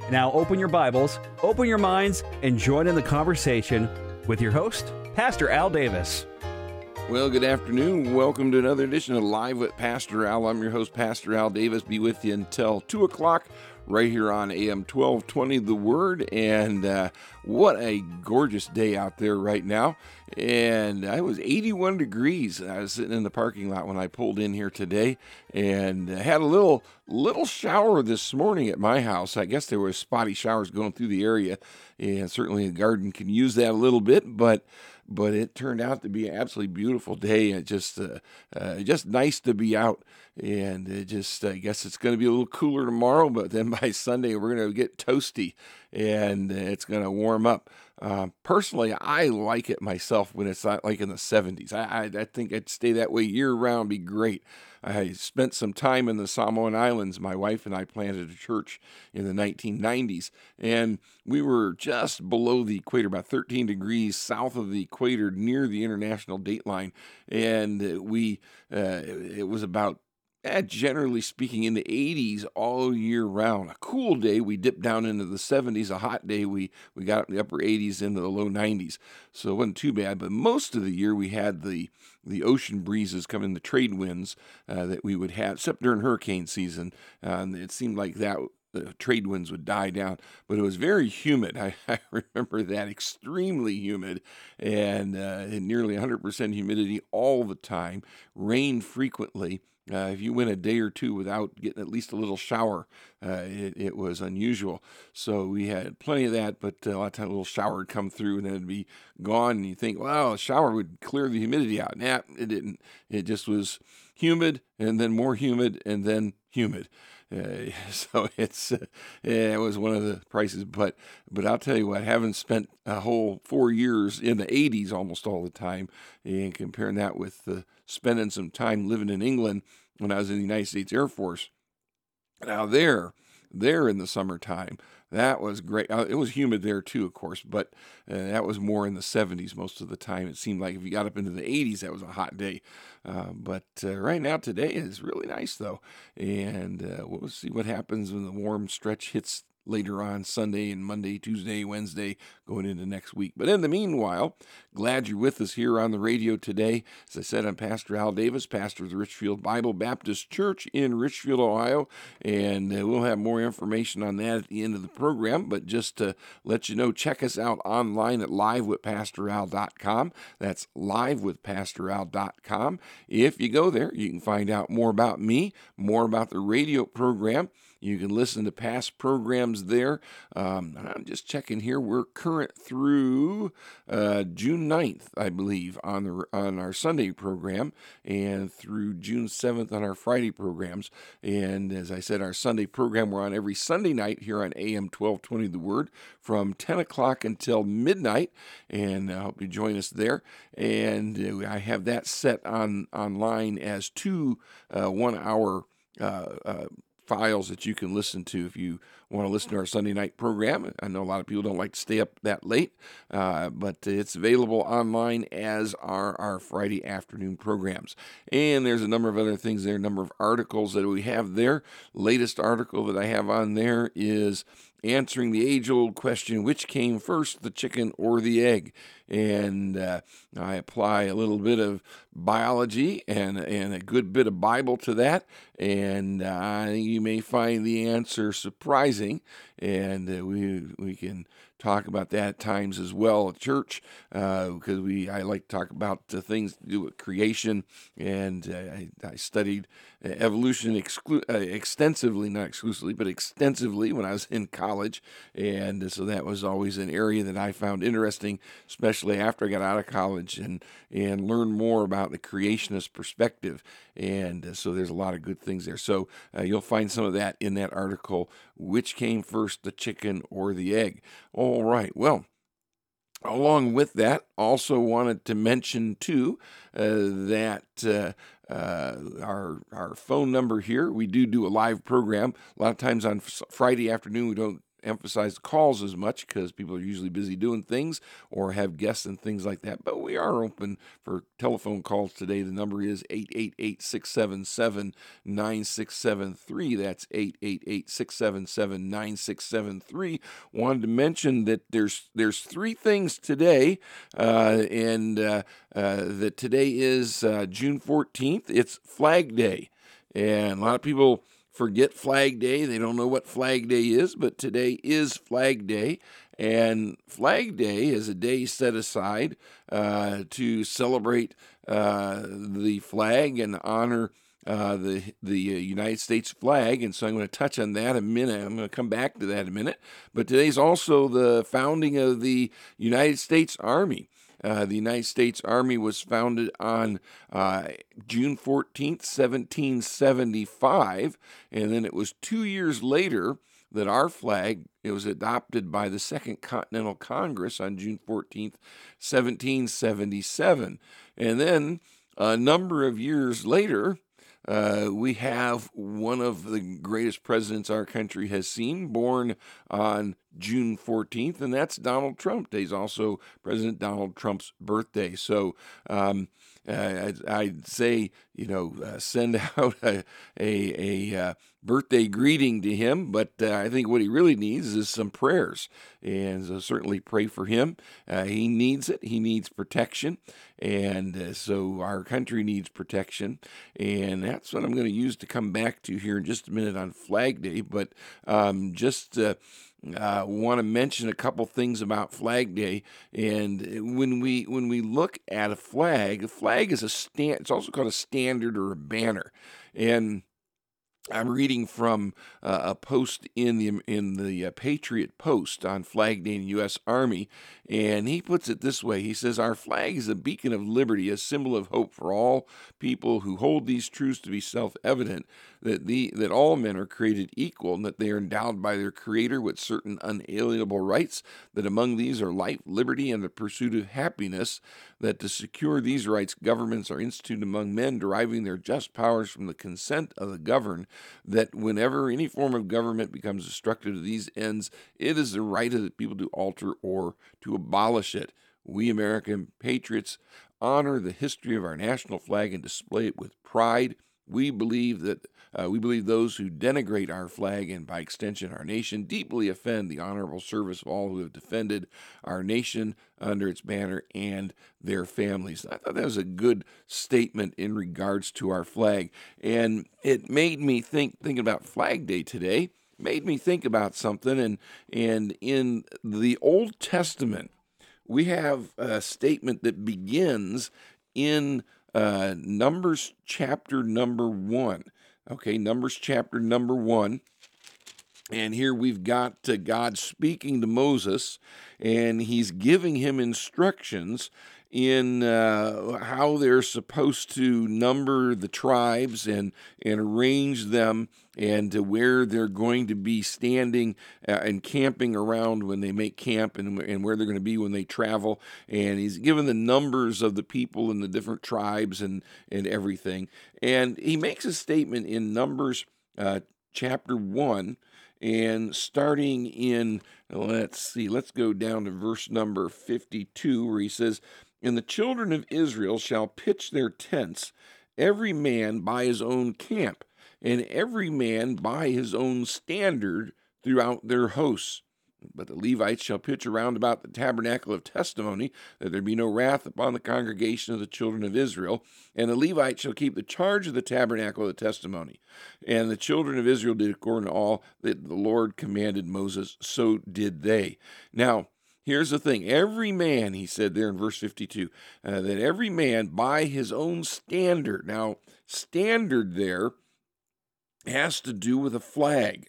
Now open your Bibles, open your minds, and join in the conversation with your host, Pastor Al Davis. Well, good afternoon. Welcome to another edition of Live with Pastor Al. I'm your host, Pastor Al Davis. Be with you until 2 o'clock right here on AM 1220 The Word. And what a gorgeous day out there right now. And it was 81 degrees. I was sitting in the parking lot when I pulled in here today and had a little shower this morning at my house. I guess there were spotty showers going through the area, and certainly the garden can use that a little bit, but it turned out to be an absolutely beautiful day. And just nice to be out. And I guess it's going to be a little cooler tomorrow, but then by Sunday we're going to get toasty and it's going to warm up. Personally, I like it myself when it's not like in the 70s. I think I'd stay that way year round, be great. I spent some time in the Samoan Islands. My wife and I planted a church in the 1990s, and we were just below the equator, about 13 degrees south of the equator, near the international date line. And it was about, generally speaking, in the 80s all year round. A cool day, we dipped down into the 70s. A hot day, we got up in the upper 80s into the low 90s. So it wasn't too bad. But most of the year, we had the ocean breezes come in, the trade winds that we would have, except during hurricane season. It seemed like that the trade winds would die down, but it was very humid. I remember that, extremely humid, and nearly 100% humidity all the time, rain frequently. If you went a day or two without getting at least a little shower, it was unusual. So we had plenty of that, but a lot of times a little shower would come through and then it'd be gone. And you think, well, a shower would clear the humidity out. Nah, it didn't. It just was humid and then more humid and then humid. So it was one of the prices, but I'll tell you what, having spent a whole 4 years in the 80s almost all the time, and comparing that with spending some time living in England when I was in the United States Air Force, now there in the summertime, that was great. It was humid there too, of course, but that was more in the 70s most of the time. It seemed like if you got up into the 80s, that was a hot day. But right now, today is really nice, though. And we'll see what happens when the warm stretch hits later on Sunday and Monday, Tuesday, Wednesday, going into next week. But in the meanwhile, glad you're with us here on the radio today. As I said, I'm Pastor Al Davis, pastor of the Richfield Bible Baptist Church in Richfield, Ohio, and we'll have more information on that at the end of the program. But just to let you know, check us out online at livewithpastoral.com. That's livewithpastoral.com. If you go there, you can find out more about me, more about the radio program. You can listen to past programs there. I'm just checking here. We're current through June 9th, I believe, on our Sunday program, and through June 7th on our Friday programs. And as I said, our Sunday program, we're on every Sunday night here on AM 1220 The Word from 10 o'clock until midnight. And I hope you join us there. And I have that set online as two 1-hour files that you can listen to if you want to listen to our Sunday night program. I know a lot of people don't like to stay up that late, but it's available online as our Friday afternoon programs. And there's a number of other things there, a number of articles that we have there. Latest article that I have on there is answering the age-old question, which came first, the chicken or the egg? And I apply a little bit of biology and a good bit of Bible to that, and you may find the answer surprising, and we can talk about that at times as well at church, because I like to talk about things to do with creation, and I studied evolution extensively, not exclusively, but extensively when I was in college, and so that was always an area that I found interesting, especially after I got out of college and learned more about the creationist perspective, and so there's a lot of good things there. So you'll find some of that in that article, which came first, the chicken or the egg? All right, well, along with that, also wanted to mention too that our phone number here, we do a live program. A lot of times on Friday afternoon, we don't emphasize the calls as much because people are usually busy doing things or have guests and things like that. But we are open for telephone calls today. The number is 888-677-9673. That's 888-677-9673. Wanted to mention that there's three things today, and that today is June 14th. It's Flag Day. And a lot of people forget Flag Day. They don't know what Flag Day is, but today is Flag Day. And Flag Day is a day set aside to celebrate the flag and honor the United States flag. And so I'm going to touch on that in a minute. I'm going to come back to that in a minute. But today's also the founding of the United States Army. The United States Army was founded on June 14th, 1775, and then it was 2 years later that our flag, it was adopted by the Second Continental Congress on June 14th, 1777. And then a number of years later, we have one of the greatest presidents our country has seen, born on June 14th, and that's Donald Trump. Today's also President Donald Trump's birthday. So I'd say, send out a birthday greeting to him, but I think what he really needs is some prayers, and so certainly pray for him. He needs it. He needs protection, and so our country needs protection, and that's what I'm going to use to come back to here in just a minute on Flag Day, but just want to mention a couple things about Flag Day. And when we look at a flag is it's also called a standard or a banner. And I'm reading from a post in the Patriot Post on Flag Day in the U.S. Army, and he puts it this way. He says, "Our flag is a beacon of liberty, a symbol of hope for all people who hold these truths to be self-evident, that all men are created equal, and that they are endowed by their Creator with certain unalienable rights, that among these are life, liberty, and the pursuit of happiness, that to secure these rights, governments are instituted among men, deriving their just powers from the consent of the governed, that whenever any form of government becomes destructive to these ends, it is the right of the people to alter or to abolish it. We American patriots honor the history of our national flag and display it with pride. We believe those who denigrate our flag and by extension our nation deeply offend the honorable service of all who have defended our nation under its banner and their families." I thought that was a good statement in regards to our flag, and it made me thinking about Flag Day today, made me think about something, and in the Old Testament, we have a statement that begins in Numbers chapter number 1. Okay, Numbers chapter number 1. And here we've got God speaking to Moses, and he's giving him instructions in how they're supposed to number the tribes and arrange them, and to where they're going to be standing and camping around when they make camp, and where they're going to be when they travel. And he's given the numbers of the people in the different tribes and everything. And he makes a statement in Numbers chapter 1, and starting in, let's go down to verse number 52, where he says, "And the children of Israel shall pitch their tents, every man by his own camp, and every man by his own standard throughout their hosts. But the Levites shall pitch around about the tabernacle of testimony, that there be no wrath upon the congregation of the children of Israel. And the Levites shall keep the charge of the tabernacle of the testimony. And the children of Israel did according to all that the Lord commanded Moses, so did they." Now, here's the thing. Every man, he said there in verse 52, that every man by his own standard. Now, standard there has to do with a flag.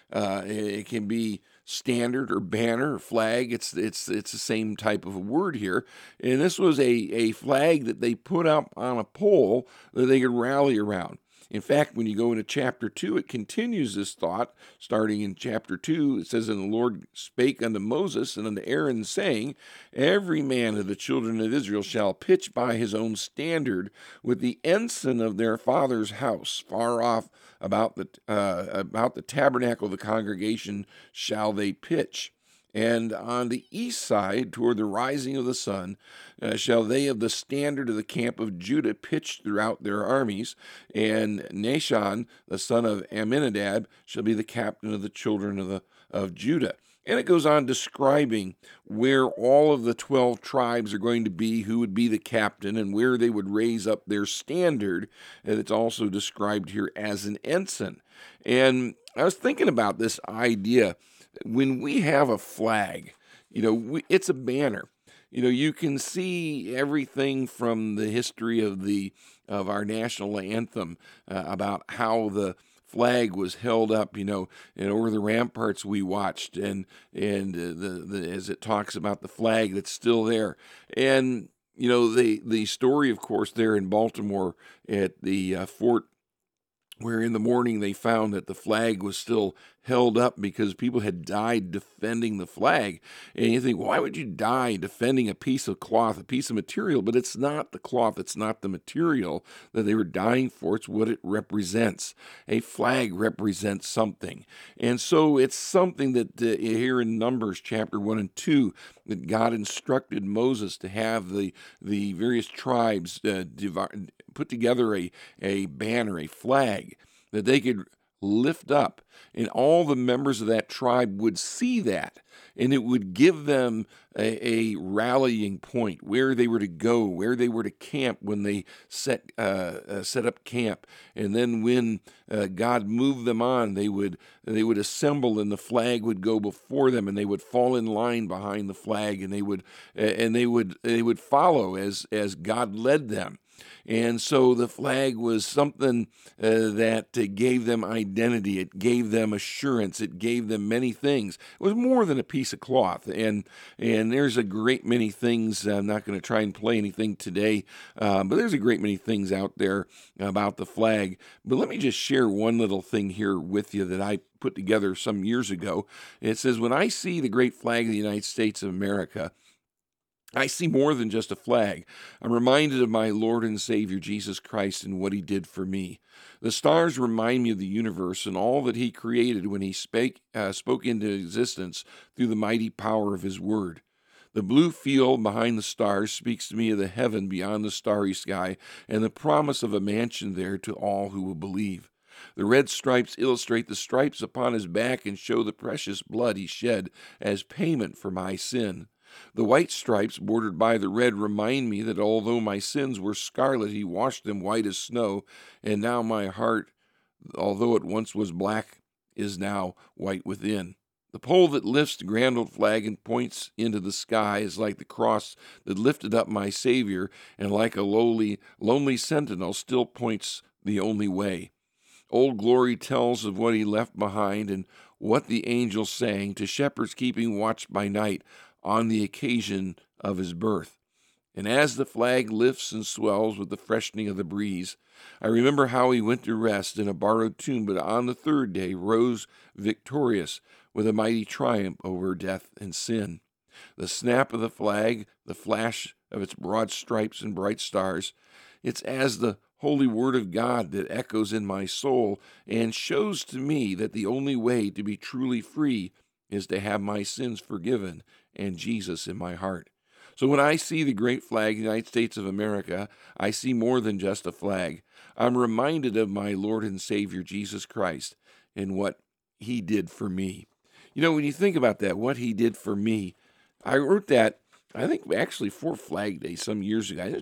It can be standard or banner or flag. It's the same type of a word here. And this was a flag that they put up on a pole that they could rally around. In fact, when you go into chapter 2, it continues this thought. Starting in chapter 2, it says, "And the Lord spake unto Moses and unto Aaron, saying, Every man of the children of Israel shall pitch by his own standard with the ensign of their father's house, far off about the tabernacle of the congregation shall they pitch. And on the east side, toward the rising of the sun, shall they of the standard of the camp of Judah pitch throughout their armies. And Nashon, the son of Amminadab, shall be the captain of the children of Judah." And it goes on describing where all of the 12 tribes are going to be, who would be the captain, and where they would raise up their standard. And it's also described here as an ensign. And I was thinking about this idea. When we have a flag, it's a banner. You can see everything from the history of our national anthem, about how the flag was held up, and over the ramparts we watched, and as it talks about the flag that's still there, and the story, of course, there in Baltimore at the fort, where in the morning they found that the flag was still held up because people had died defending the flag. And you think, why would you die defending a piece of cloth, a piece of material? But it's not the cloth, it's not the material that they were dying for, it's what it represents. A flag represents something. And so it's something that here in Numbers chapter 1 and 2, that God instructed Moses to have the various tribes put together a banner, a flag, that they could lift up, and all the members of that tribe would see that, and it would give them a rallying point, where they were to go, where they were to camp when they set up camp. And then when God moved them on, they would assemble, and the flag would go before them, and they would fall in line behind the flag, and they would follow as God led them. And so the flag was something that gave them identity. It gave them assurance. It gave them many things. It was more than a piece of cloth. And there's a great many things. I'm not going to try and play anything today, but there's a great many things out there about the flag. But let me just share one little thing here with you that I put together some years ago. It says, "When I see the great flag of the United States of America, I see more than just a flag. I'm reminded of my Lord and Savior, Jesus Christ, and what he did for me. The stars remind me of the universe and all that he created when he spoke into existence through the mighty power of his word. The blue field behind the stars speaks to me of the heaven beyond the starry sky and the promise of a mansion there to all who will believe. The red stripes illustrate the stripes upon his back and show the precious blood he shed as payment for my sin. The white stripes bordered by the red remind me that although my sins were scarlet, he washed them white as snow, and now my heart, although it once was black, is now white within. The pole that lifts the grand old flag and points into the sky is like the cross that lifted up my Savior, and like a lonely sentinel still points the only way. Old Glory tells of what he left behind and what the angels sang to shepherds keeping watch by night on the occasion of his birth. And as the flag lifts and swells with the freshening of the breeze, I remember how he went to rest in a borrowed tomb, but on the third day rose victorious with a mighty triumph over death and sin. The snap of the flag, the flash of its broad stripes and bright stars, it's as the holy word of God that echoes in my soul and shows to me that the only way to be truly free is to have my sins forgiven and Jesus in my heart. So when I see the great flag of the United States of America, I see more than just a flag. I'm reminded of my Lord and Savior, Jesus Christ, and what he did for me. When you think about that, what he did for me, I wrote that, I think actually for Flag Day some years ago.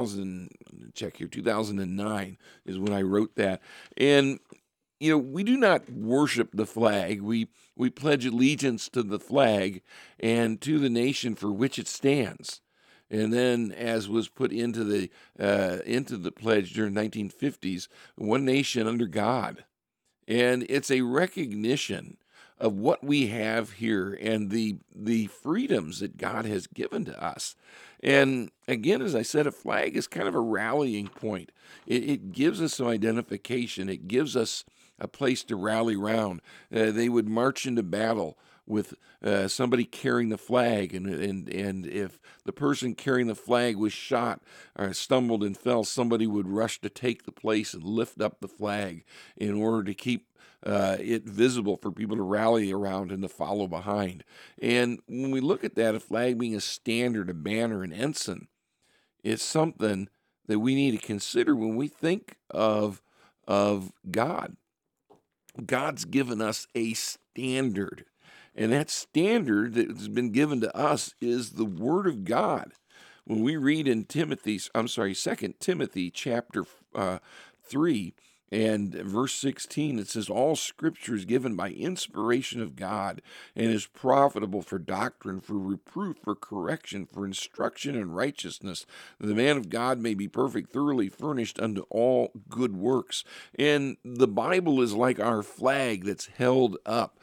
2009 is when I wrote that. And we do not worship the flag. We pledge allegiance to the flag and to the nation for which it stands. And then, as was put into the pledge during the 1950s, one nation under God. And it's a recognition of what we have here and the freedoms that God has given to us. And again, as I said, a flag is kind of a rallying point. It gives us some identification. It gives us a place to rally around. They would march into battle with somebody carrying the flag, and if the person carrying the flag was shot or stumbled and fell, somebody would rush to take the place and lift up the flag in order to keep it visible for people to rally around and to follow behind. And when we look at that, a flag being a standard, a banner, an ensign, it's something that we need to consider when we think of God. God's given us a standard. And that standard that has been given to us is the Word of God. When we read in 2 Timothy chapter 3 and verse 16, it says, all Scripture is given by inspiration of God and is profitable for doctrine, for reproof, for correction, for instruction in righteousness, that the man of God may be perfect, thoroughly furnished unto all good works. And the Bible is like our flag that's held up.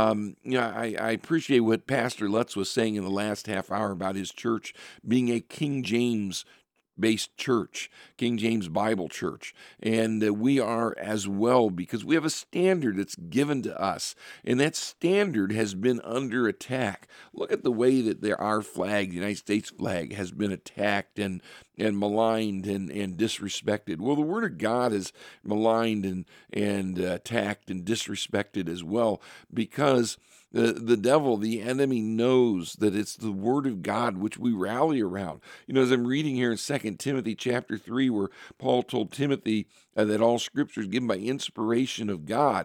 I appreciate what Pastor Lutz was saying in the last half hour about his church being a King James based church, King James Bible church. And we are as well, because we have a standard that's given to us. And that standard has been under attack. Look at the way that our flag, the United States flag, has been attacked and maligned and disrespected. Well, the Word of God is maligned and attacked and disrespected as well, because the devil, the enemy, knows that it's the Word of God which we rally around. You know, as I'm reading here in 2 Timothy chapter 3, where Paul told Timothy that all Scripture is given by inspiration of God,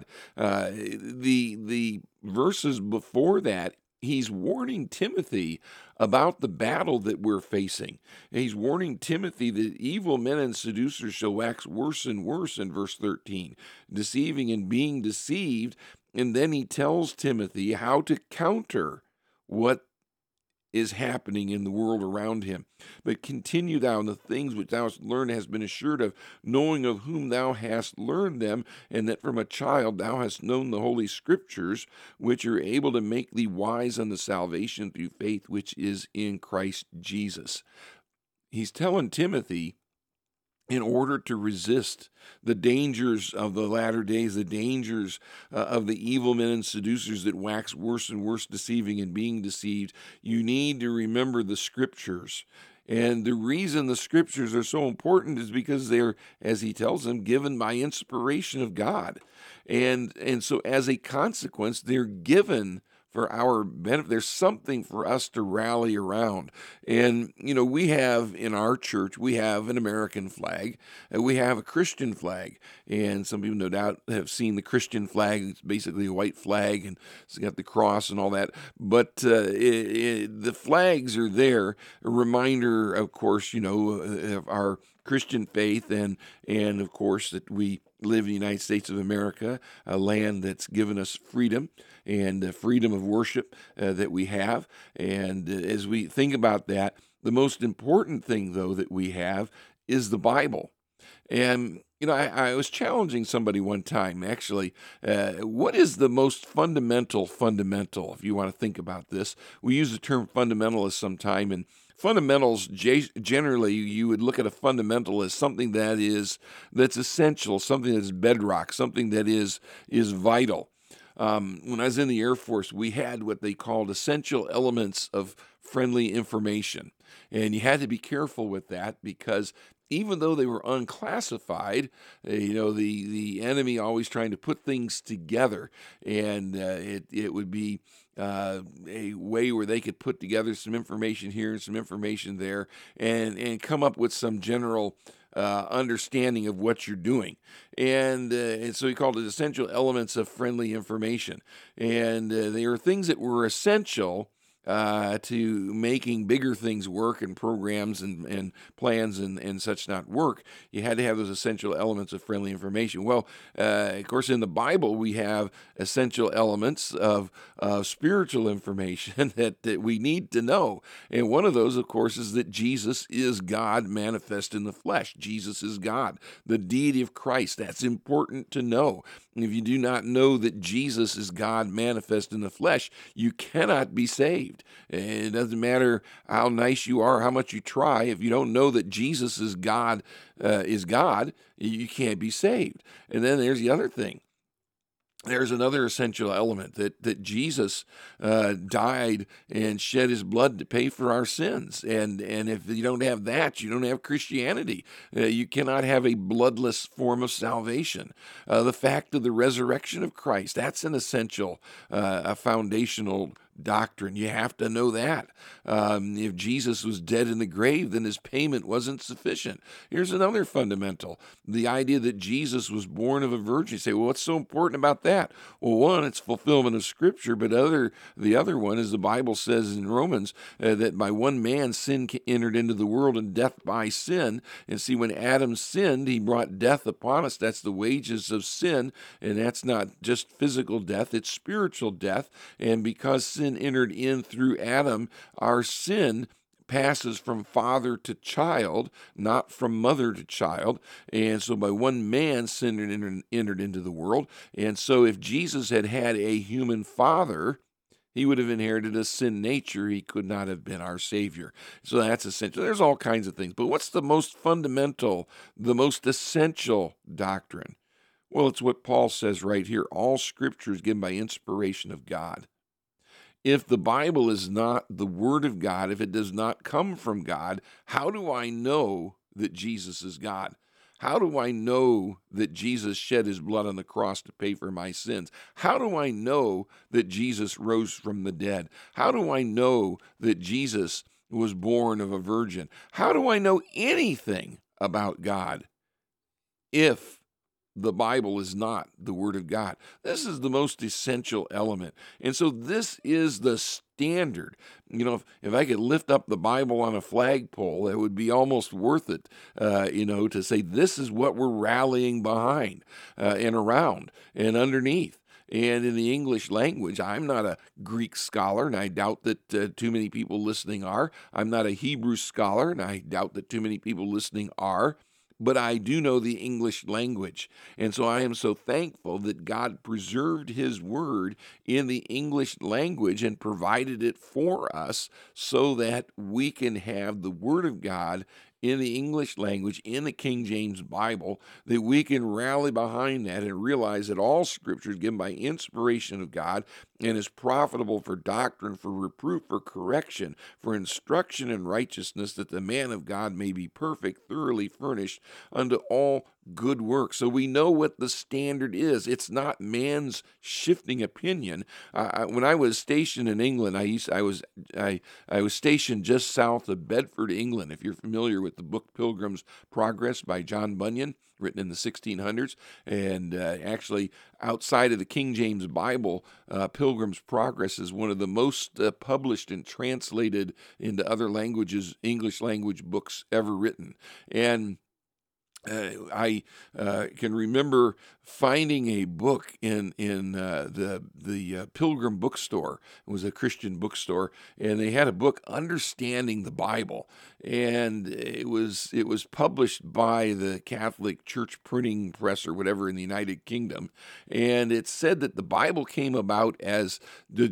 the verses before that, he's warning Timothy about the battle that we're facing. And he's warning Timothy that evil men and seducers shall wax worse and worse in verse 13, deceiving and being deceived. And then he tells Timothy how to counter what is happening in the world around him. But continue thou in the things which thou hast learned, hast been assured of, knowing of whom thou hast learned them, and that from a child thou hast known the holy Scriptures, which are able to make thee wise unto salvation through faith which is in Christ Jesus. He's telling Timothy, in order to resist the dangers of the latter days, the dangers of the evil men and seducers that wax worse and worse, deceiving and being deceived, you need to remember the Scriptures. And the reason the Scriptures are so important is because they're, as he tells them, given by inspiration of God. And so as a consequence, they're given for our benefit. There's something for us to rally around. And, you know, we have in our church, we have an American flag, and we have a Christian flag. And some people no doubt have seen the Christian flag. It's basically a white flag, and it's got the cross and all that. But the flags are there, a reminder, of course, you know, of our Christian faith, and of course that we live in the United States of America, a land that's given us freedom and freedom of worship that we have. And as we think about that, the most important thing, though, that we have is the Bible. And, you know, I was challenging somebody one time, actually, what is the most fundamental, if you want to think about this? We use the term fundamentalist sometime, and fundamentals, generally, you would look at a fundamental as something that's essential, something that's bedrock, something that is vital. When I was in the Air Force, we had what they called essential elements of friendly information. And you had to be careful with that, because even though they were unclassified, you know, the enemy always trying to put things together, and it would be a way where they could put together some information here and some information there, and come up with some general understanding of what you're doing. And so he called it essential elements of friendly information. And they are things that were essential to making bigger things work, and programs and plans and such not work. You had to have those essential elements of friendly information. Well, of course, in the Bible, we have essential elements of spiritual information that we need to know. And one of those, of course, is that Jesus is God manifest in the flesh. Jesus is God, the deity of Christ. That's important to know. If you do not know that Jesus is God manifest in the flesh, you cannot be saved. It doesn't matter how nice you are, how much you try. If you don't know that Jesus is God, you can't be saved. And then there's the other thing. There's another essential element that Jesus died and shed his blood to pay for our sins. And if you don't have that, you don't have Christianity. You cannot have a bloodless form of salvation. The fact of the resurrection of Christ, that's an essential, a foundational doctrine. You have to know that. If Jesus was dead in the grave, then his payment wasn't sufficient. Here's another fundamental. The idea that Jesus was born of a virgin. You say, well, what's so important about that? Well, one, it's fulfillment of Scripture, but the other one is the Bible says in Romans that by one man sin entered into the world and death by sin. And see, when Adam sinned, he brought death upon us. That's the wages of sin, and that's not just physical death, it's spiritual death. And because sin entered in through Adam, our sin passes from father to child, not from mother to child. And so by one man, sin entered into the world. And so if Jesus had had a human father, he would have inherited a sin nature. He could not have been our Savior. So that's essential. There's all kinds of things. But what's the most fundamental, the most essential doctrine? Well, it's what Paul says right here. All Scripture is given by inspiration of God. If the Bible is not the Word of God, if it does not come from God, how do I know that Jesus is God? How do I know that Jesus shed his blood on the cross to pay for my sins? How do I know that Jesus rose from the dead? How do I know that Jesus was born of a virgin? How do I know anything about God if the Bible is not the Word of God? This is the most essential element. And so this is the standard. If I could lift up the Bible on a flagpole, it would be almost worth it, to say this is what we're rallying behind and around and underneath. And in the English language, I'm not a Greek scholar, and I doubt that too many people listening are. I'm not a Hebrew scholar, and I doubt that too many people listening are. But I do know the English language. And so I am so thankful that God preserved his word in the English language and provided it for us so that we can have the word of God in the English language, in the King James Bible, that we can rally behind that and realize that all Scripture is given by inspiration of God and is profitable for doctrine, for reproof, for correction, for instruction in righteousness, that the man of God may be perfect, thoroughly furnished unto all good works. So we know what the standard is. It's not man's shifting opinion. When I was stationed in England, I was stationed just south of Bedford, England. If you're familiar with the book Pilgrim's Progress by John Bunyan, written in the 1600s, and actually outside of the King James Bible, Pilgrim's Progress is one of the most published and translated into other languages, English language books ever written. And I can remember finding a book in the Pilgrim bookstore. It was a Christian bookstore, and they had a book, Understanding the Bible, and it was published by the Catholic Church Printing Press or whatever in the United Kingdom, and it said that the Bible came about as the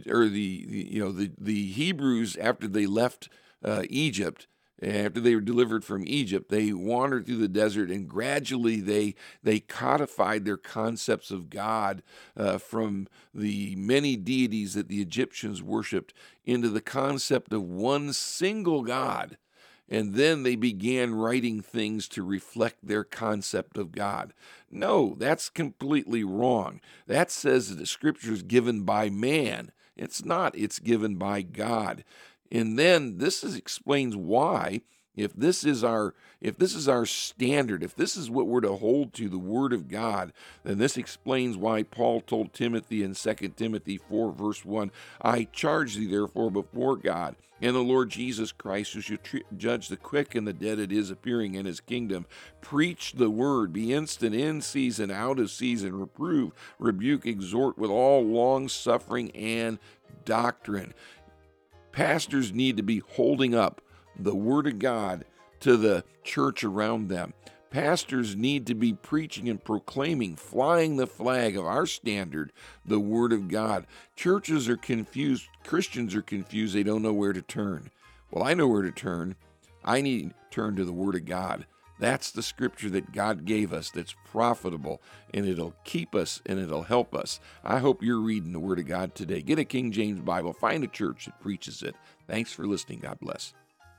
Hebrews, after they left Egypt. After they were delivered from Egypt, they wandered through the desert, and gradually they codified their concepts of God from the many deities that the Egyptians worshipped into the concept of one single God. And then they began writing things to reflect their concept of God. No, that's completely wrong. That says that the Scripture is given by man. It's not. It's given by God. And then explains why, if this is our standard, if this is what we're to hold to, the Word of God, then this explains why Paul told Timothy in 2 Timothy 4, verse 1, I charge thee therefore before God and the Lord Jesus Christ, who shall judge the quick and the dead at his appearing in his kingdom. Preach the word, be instant in season, out of season, reprove, rebuke, exhort with all long suffering and doctrine. Pastors need to be holding up the Word of God to the church around them. Pastors need to be preaching and proclaiming, flying the flag of our standard, the Word of God. Churches are confused. Christians are confused. They don't know where to turn. Well, I know where to turn. I need to turn to the Word of God. That's the scripture that God gave us that's profitable, and it'll keep us and it'll help us. I hope you're reading the Word of God today. Get a King James Bible. Find a church that preaches it. Thanks for listening. God bless.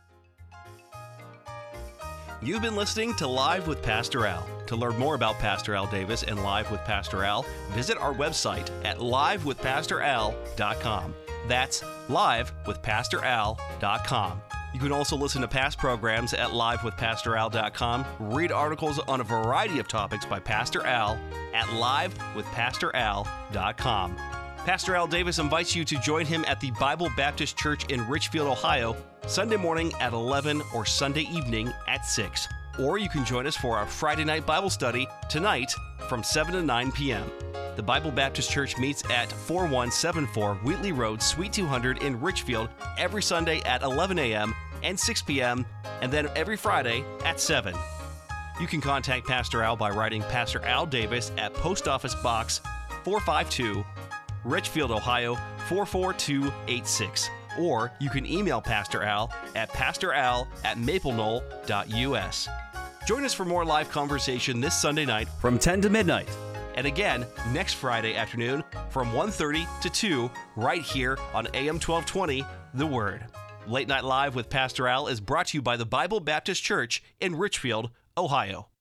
You've been listening to Live with Pastor Al. To learn more about Pastor Al Davis and Live with Pastor Al, visit our website at livewithpastoral.com. That's livewithpastoral.com. You can also listen to past programs at livewithpastoral.com, read articles on a variety of topics by Pastor Al at livewithpastoral.com. Pastor Al Davis invites you to join him at the Bible Baptist Church in Richfield, Ohio, Sunday morning at 11 or Sunday evening at 6. Or you can join us for our Friday night Bible study tonight from 7 to 9 p.m. The Bible Baptist Church meets at 4174 Wheatley Road, Suite 200 in Richfield every Sunday at 11 a.m. and 6 p.m., and then every Friday at 7. You can contact Pastor Al by writing Pastor Al Davis at Post Office Box 452, Richfield, Ohio 44286. Or you can email Pastor Al at pastoral@mapleknoll.us. Join us for more live conversation this Sunday night from 10 to midnight. And again, next Friday afternoon from 1:30 to 2, right here on AM 1220, The Word. Late Night Live with Pastor Al is brought to you by the Bible Baptist Church in Richfield, Ohio.